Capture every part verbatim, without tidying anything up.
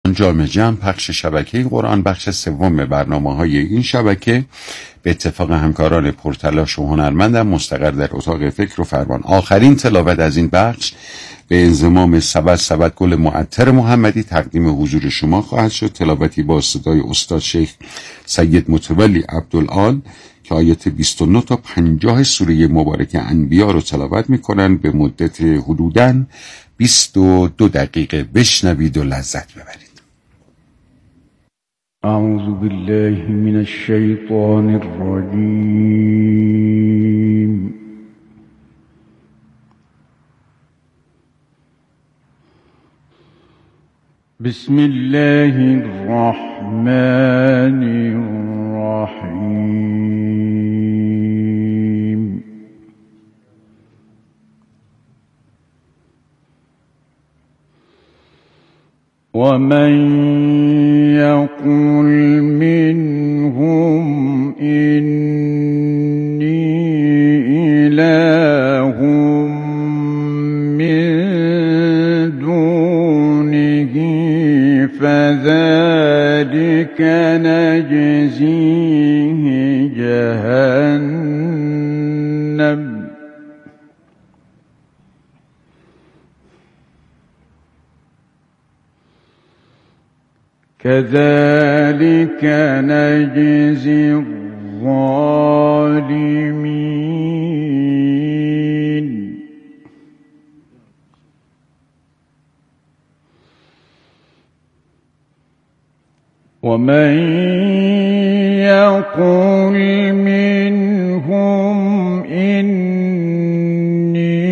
جامع جمع پخش شبکه قرآن بخش سوم برنامه‌های این شبکه به اتفاق همکاران پرتلاش و هنرمندم مستقر در اتاق فکر و فرمان. آخرین تلاوت از این بخش به انضمام سبد سبد گل معطر محمدی تقدیم حضور شما خواهد شد. تلاوتی با صدای استاد شیخ سید متولی عبدالعال که آیات بیست و نه تا پنجاه سوره مبارکه انبیا رو تلاوت میکنن به مدت حدوداً بیست و دو دقیقه. بشنوید و لذت ببرید. اعوذ بالله من الشیطان الرجیم. بسم الله الرحمن الرحیم. ومن يقل منهم إني إله من دونه فذلك نجزيه جهنم كذلك نجزي الظالمين. ومن يقل منهم إني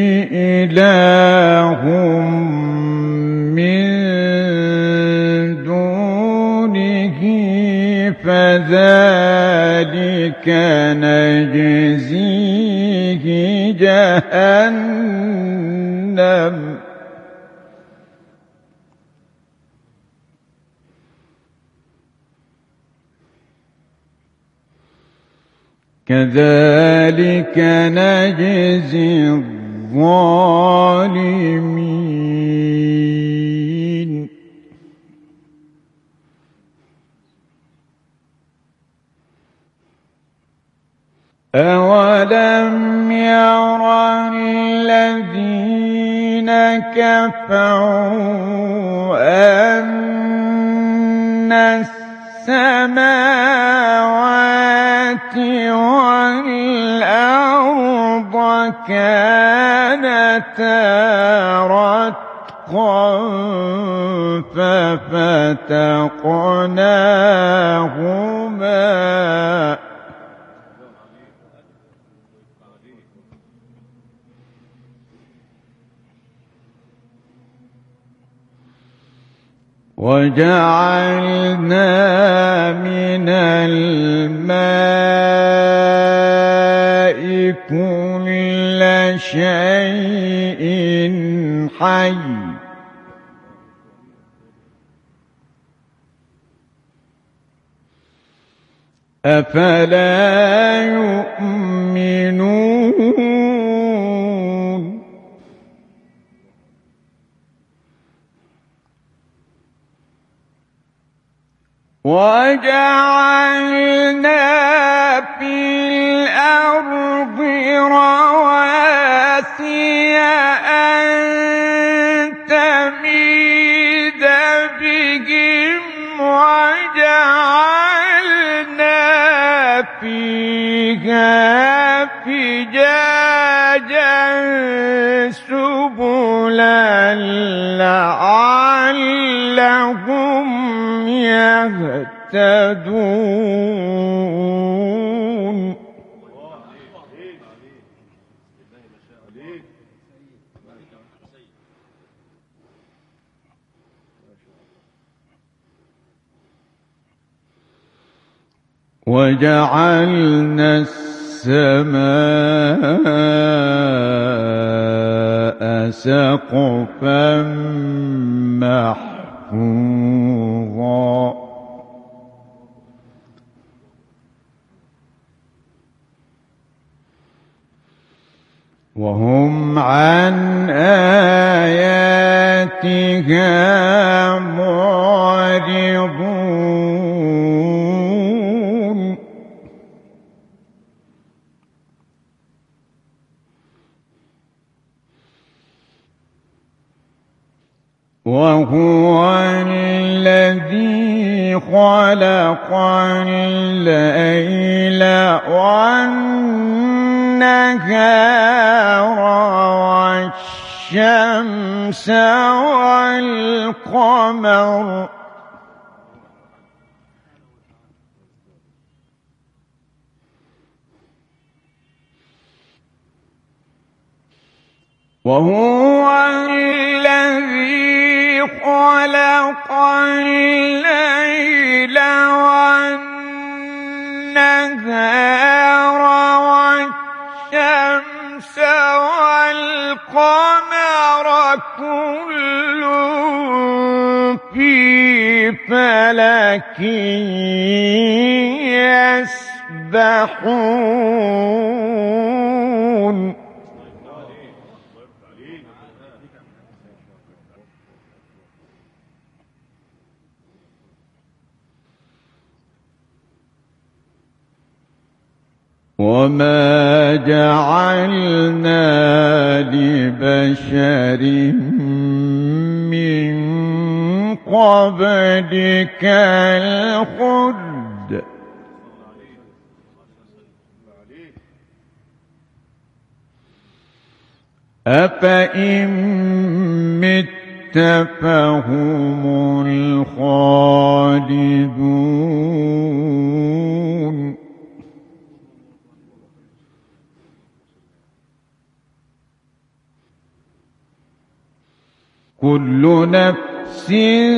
إله فذلك نجزيه جهنم كذلك نجزي الظالمين. أولم ير الذين كفروا أن السماوات والأرض كانتا رتقا ففتقناهما وجعلنا من الماء كل شيء حي أفلا يؤمنون. وجعلنا في الأرض رواسي أن تميد بهم وجعلنا فيها فجاجا سبلا لعلهم يهتدون. وجعلنا السماء سقفا محفوظا وهم عن آياتها معرضون. معرضون وهو الذي خلق الليل والنهار والشمس والقمر وهو الذي خلق الليل والنهار والشمس والقمر كل في فلك يسبحون وما جعلنا لبشر من قبلك الخلد أفإن مت فهم الخالدون كل نفس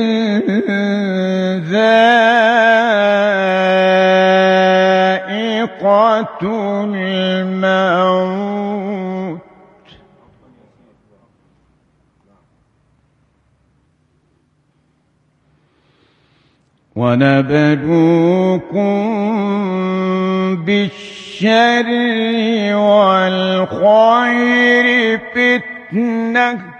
ذائقة الموت ونبلوكم بالشر والخير فتنة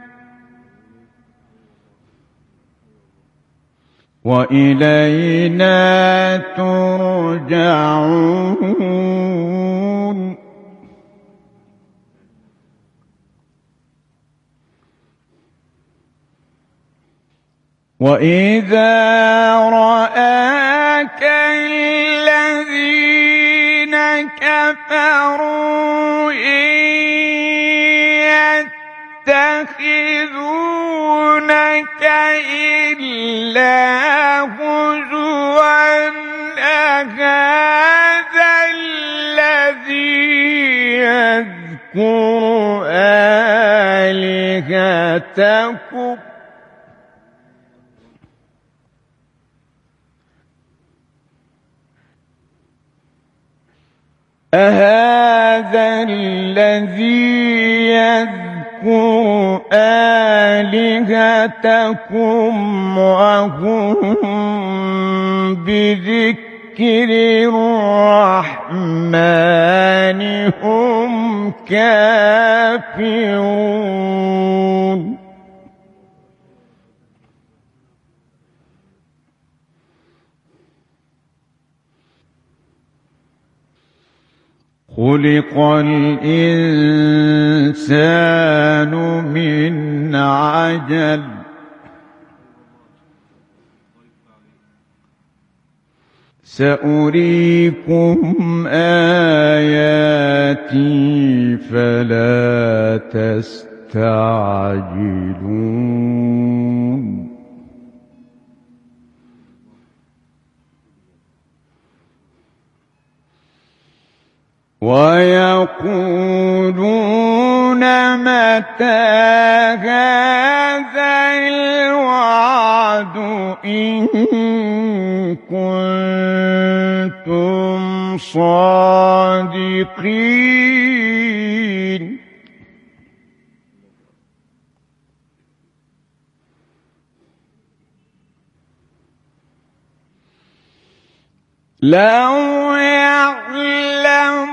وإلينا ترجعون وإذا رآك الذين كفروا يتخذونك إلا هزوا أهذا الذي يذكر آلهتكم أهذا الذي يذكر آلهتكم وهم بذكر الرحمن هم كافرون خلق الإنسان من عجل سأريكم آياتي فلا تستعجلون ويقولون متى هذا الوعد إن كنتم صادقين لو يعلم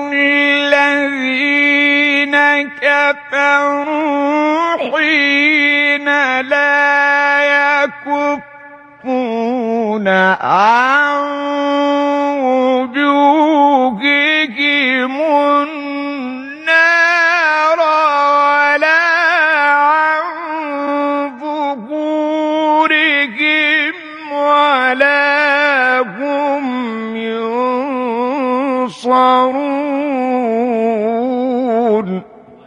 الذين كفروا حين لا عن وجوههم النار ولا عن ظهورهم ولا هم ينصرون.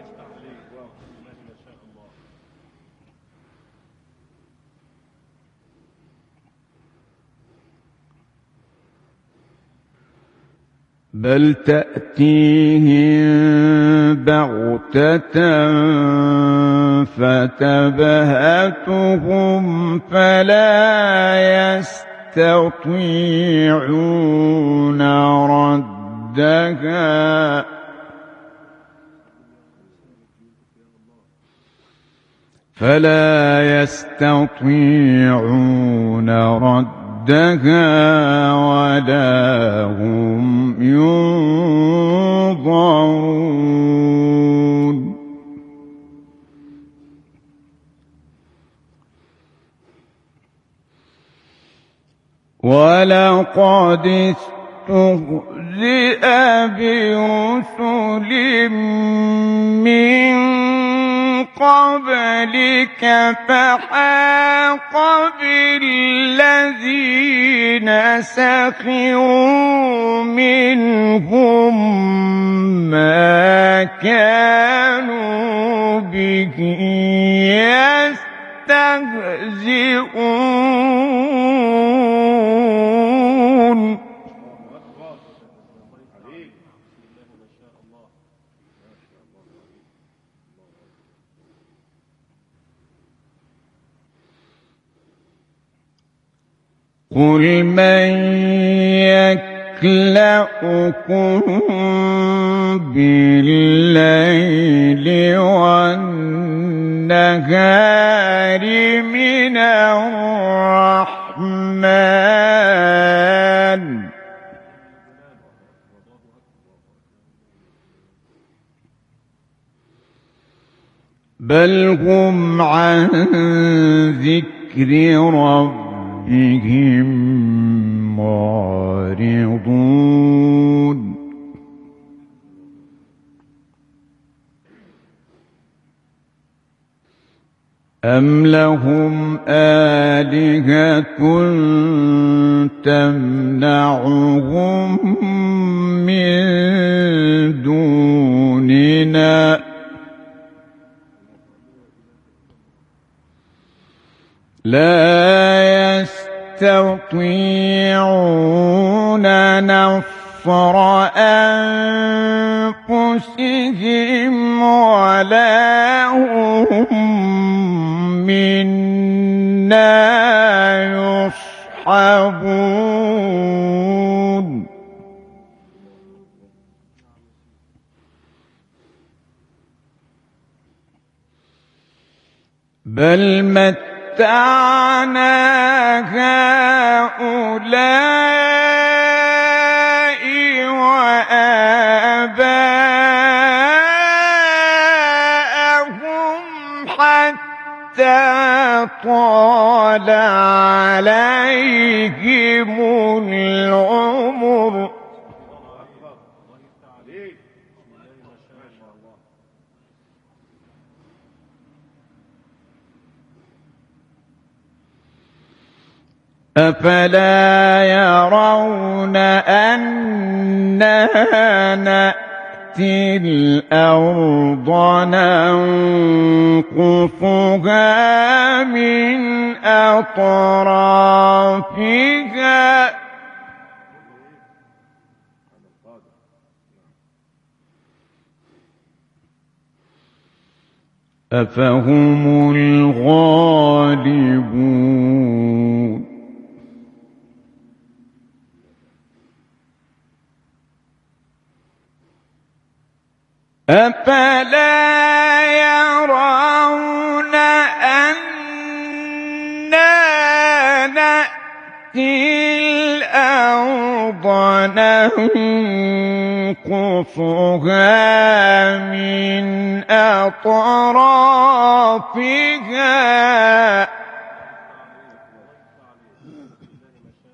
بل تأتيهم بغتة فتبهتهم فلا يستطيعون ردها فلا يستطيعون ردها ولا هم ينظرون. ولقد استهزئ برسل من قبلك فحاق بالذين سخروا منهم ما كانوا به يستهزئون. قل من يكلؤكم بالليل والنهار من الرحمن بل هم عن ذكر ربهم بهم معرضون. أم لهم آلهة تمنعهم من دوننا لا يستطيعون نصر أنفسهم ولا هم منا يصحبون. بل متعنا هؤلاء وآباءهم حتى طال عليهم العمر أفلا يرون أنا نأتي الأرض ننقصها من أطرافها أفهم الغالبون. أفلا يرون أنا نأتي الأرض ننقصها من أطرافها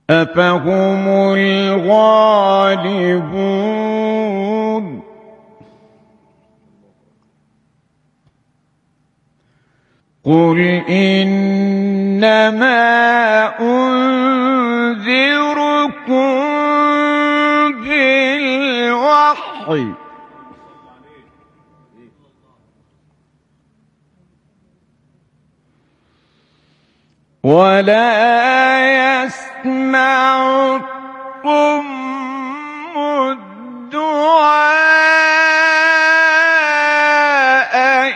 أفهم الغالبون قل إنما أنذركم بالوحي ولا يسمع الصم الدعاء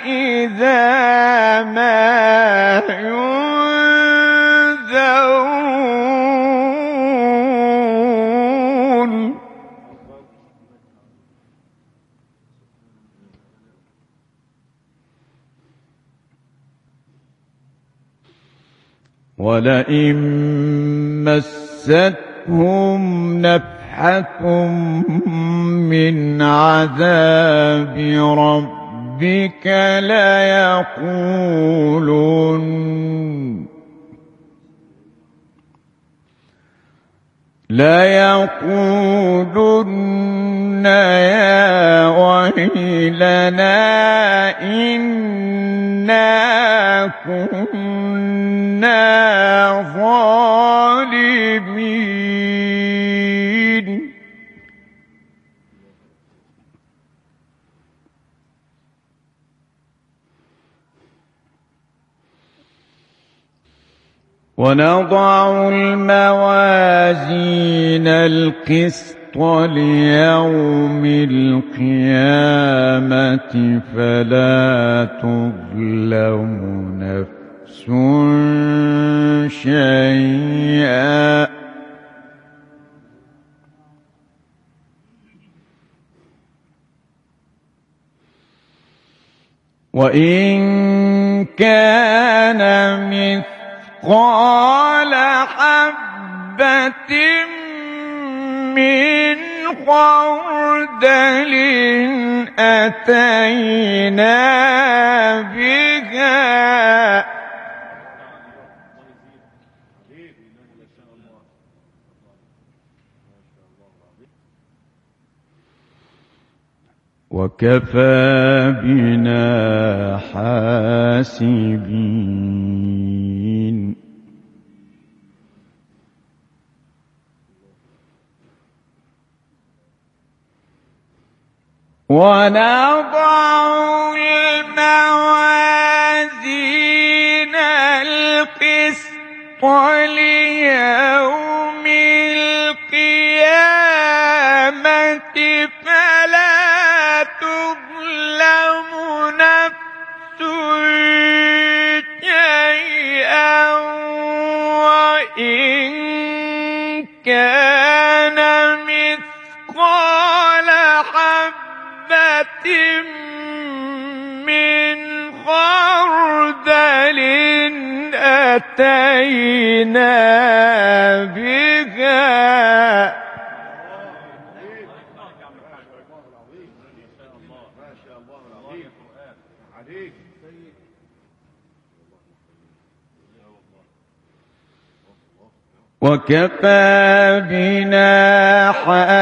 إذا ما ينذرون ولئن مستهم نفحة من عذاب ربك ليقولن ليقولن يا ويلنا إنا كنا ظالمين ونضع الموازين القسط ليوم القيامة فلا تظلم نفس شيئا وإن كان مثقال حبة من خردل أتينا بها وكفى بنا حاسبين ونضع الموازين القسط ليوم القيامة فلا تظلم نفس شيئا وإن كان مثقال حبة من خردل أتينا بها وكفى بنا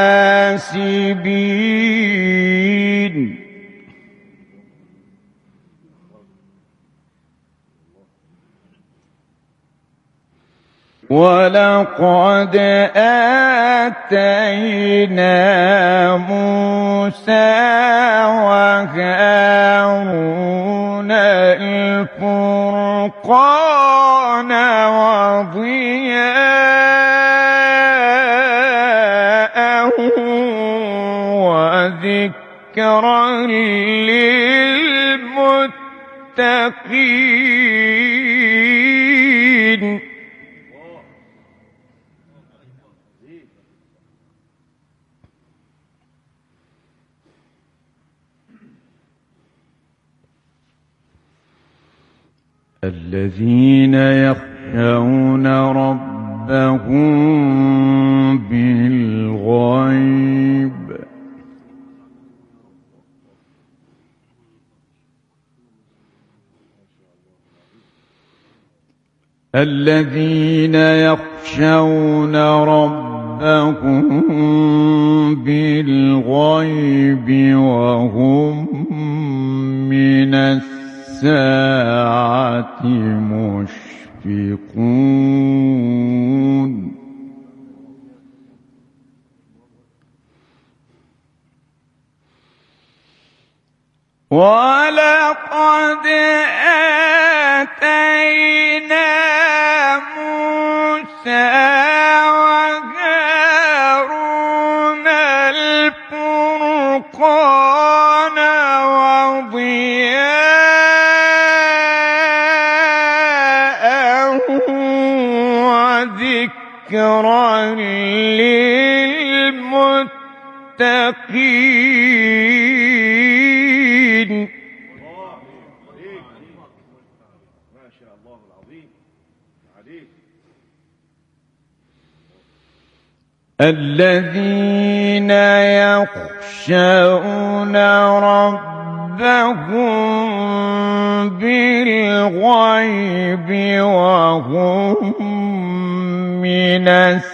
حاسبين ولقد آتينا موسى وهارون الفرقان وضياء وذكرا للمتقين الذين يخشون ربهم بالغيب الذين يخشون ربهم بالغيب وهم من الساعة مشفقون ولقد آتينا موسى وهارون الفرقان وضياء وذكرا للمتقين. الذين يخشون ربهم بالغيب وهم من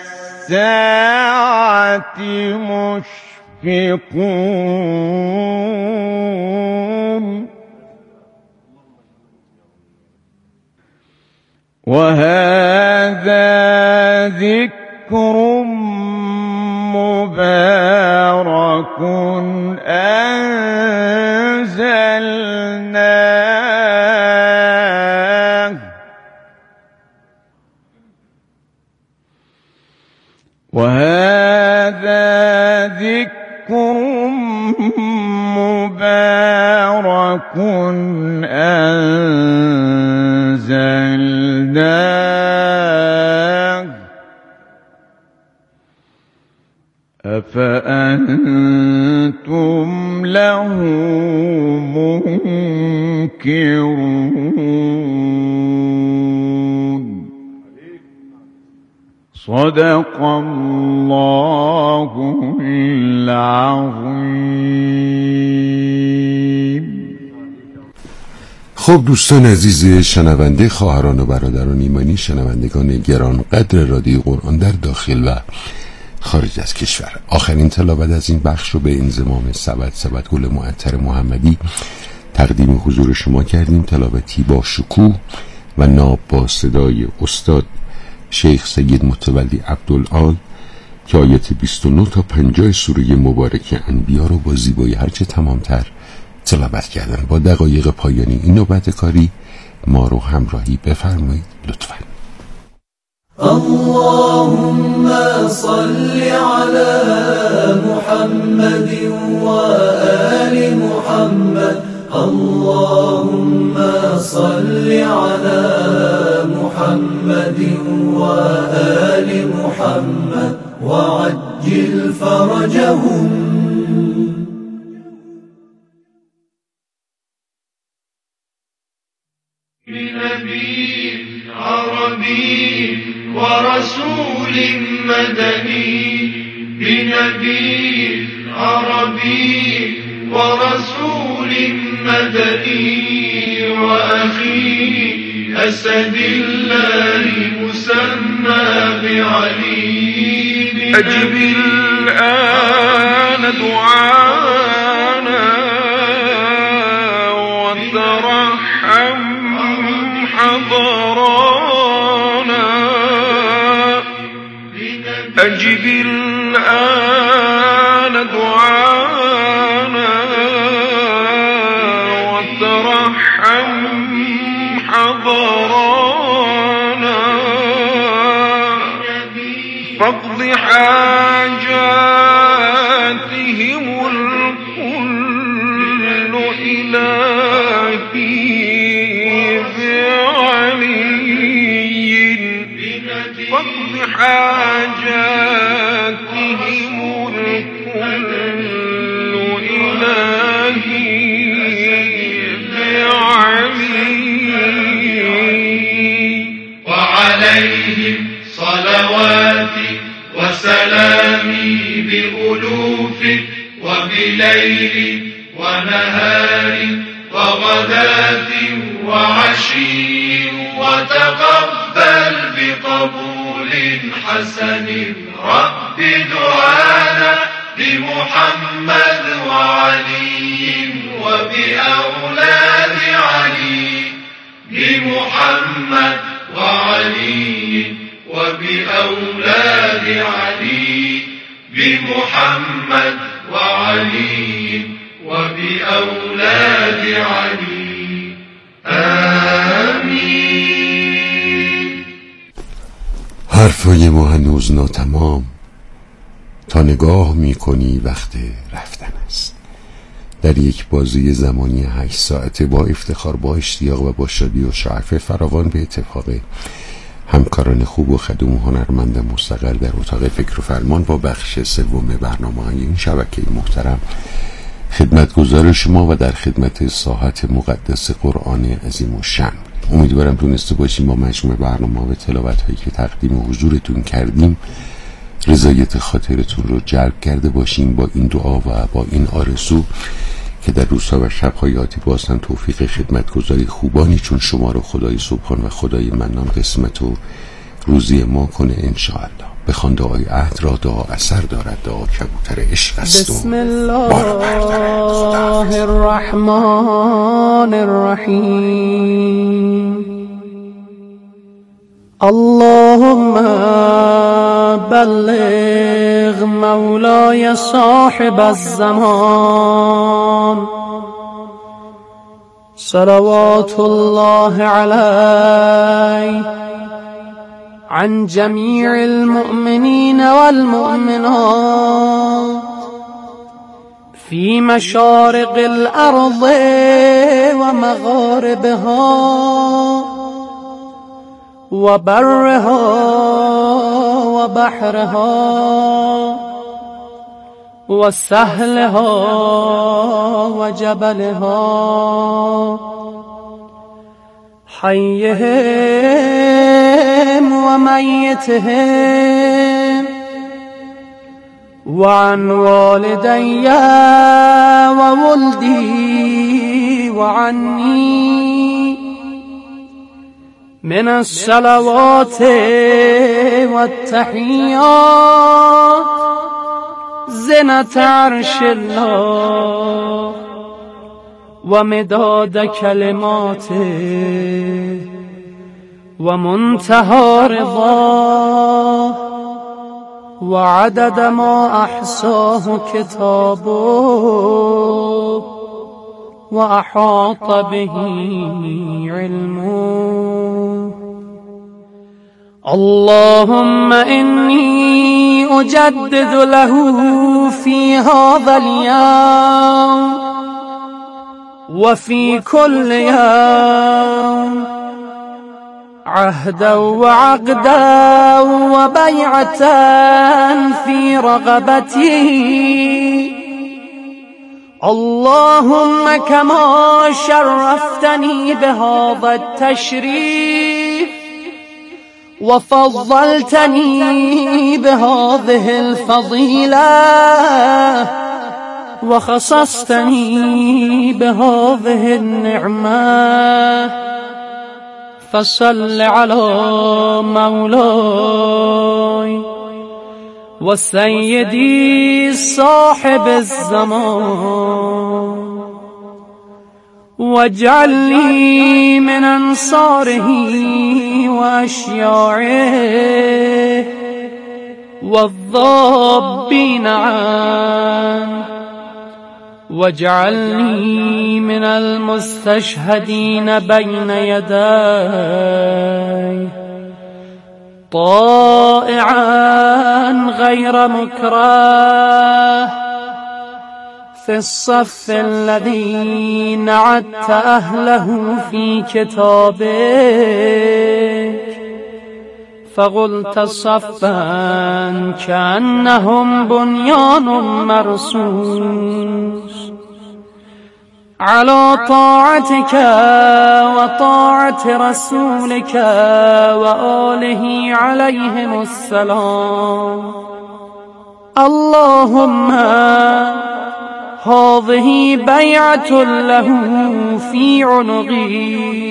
الساعة مشفقون وهذا ذكر مبارك أنزلناه وهذا ذكر مبارك أنزلناه أفأنتم له منكرون. صدق الله العظيم. خب دوستان عزیز شنونده، خواهران و برادران ایمانی، شنوندگان گران قدر رادیو قرآن در داخل و خارج از کشور، آخرین تلاوت از این بخش رو به انضمام سبد سبد گل معطر محمدی تقدیم حضور شما کردیم. تلاوتی با شکوه و ناب با صدای استاد شیخ سید متولی عبدالعال که آیت بیست و نه تا پنجاه سوره مبارک انبیا رو با زیبایی هرچه تمامتر تلاوت کردن. با دقایق پایانی این نوبت کاری ما رو همراهی بفرمایید لطفاً. اللهم صل على محمد وآل محمد. اللهم صل على محمد وآل محمد وعجل فرجهم. بنبي عربي ورسول مدني. بنبي عربي ورسول مدني وأخي أسد الله مسمى بعلي. أجب الآن دعانا وترحم حضرانا. أجب الآن دعانا وترحم حضرانا. فاقض حاجاتهم الكل إلهي بعلي. فاقض حاجاتهم الكل إلهي بعلي. وعليهم صلواتي وسلامي بألوف وبليل ونهار وغداة وعشي. وتقبل الحسن رب دعانا بمحمد وعلي وبأولاد علي بمحمد وعلي وبأولاد علي بمحمد وعلي وبأولاد علي آمين. حرفای ما هنوز ناتمام، تا نگاه میکنی وقت رفتن است. در یک بازی زمانی هشت ساعته با افتخار، با اشتیاق و با شادی و شعف فراوان به اتفاق همکاران خوب و خدوم هنرمند مستقر در اتاق فکر و فرمان با بخش سوم برنامه‌های این شبکه محترم خدمتگزار شما و در خدمت ساحت مقدس قرآن عظیم و شأن. امیدوارم تونسته باشیم با مجموع برنامه و تلاوت هایی که تقدیم حضورتون کردیم رضایت خاطرتون رو جلب کرده باشیم با این دعا و با این آرزو که در روزها و شب‌های آتی بازم توفیق خدمتگزاری خوبانی چون شما رو خدای سبحان و خدای منان قسمت و روزی ما کنه انشاءالله. بخوان دعای عهد را دعا اثر دارد، دعا کبوتر عشق است. بسم الله الرحمن الرحیم. اللهم بلغ مولای صاحب الزمان صلوات الله علیه عن جميع المؤمنين والمؤمنات في مشارق الأرض ومغاربها وبرها وبحرها وسهلها وجبلها حيهم وميتهم وعن والدي وولدي وعني من الصلوات والتحيات زنة عرش الله ومداد كلماته ومنتهى رضاه وعدد ما أحصاه كتابه وأحاط به علمه. اللهم إني أجدد له في هذا اليوم وفي كل يوم عهدا وعقدا وبيعة في رغبتي. اللهم كما شرفتني بهذا التشريف وفضلتني بهذه الفضيلة وخصصتني بهذه النعمة فصل على مولاي وسيدي صاحب الزمان واجعلني من أنصاره وأشياعه والضابين عنه واجعلني من المستشهدين بين يدي طائعا غير مكره في الصف الذي نعدت أهله في كتابك فقلت صفا كأنهم بنيان مرصوص على طاعتك وطاعة رسولك وآله عليهم السلام. اللهم هذه بيعة له في عنقي